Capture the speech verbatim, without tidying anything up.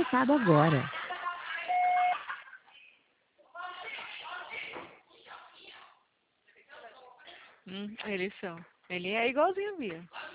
conectado agora. Hum, eles são. Ele é igualzinho a Bia.